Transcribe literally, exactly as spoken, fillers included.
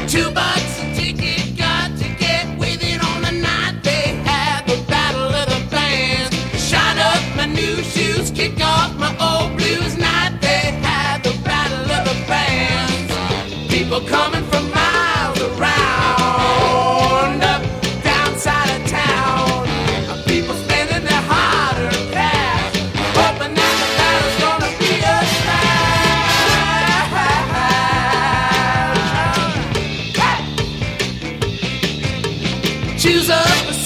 Two bucks a ticket, got to get with it on the night they had the battle of the bands. Shine up my new shoes, kick off my old blues. Night they had the battle of the bands. People coming from miles around, up downside of town. People spending their hard-earned cash, hoping that the battle's gonna be a smash. Hey! Choose up a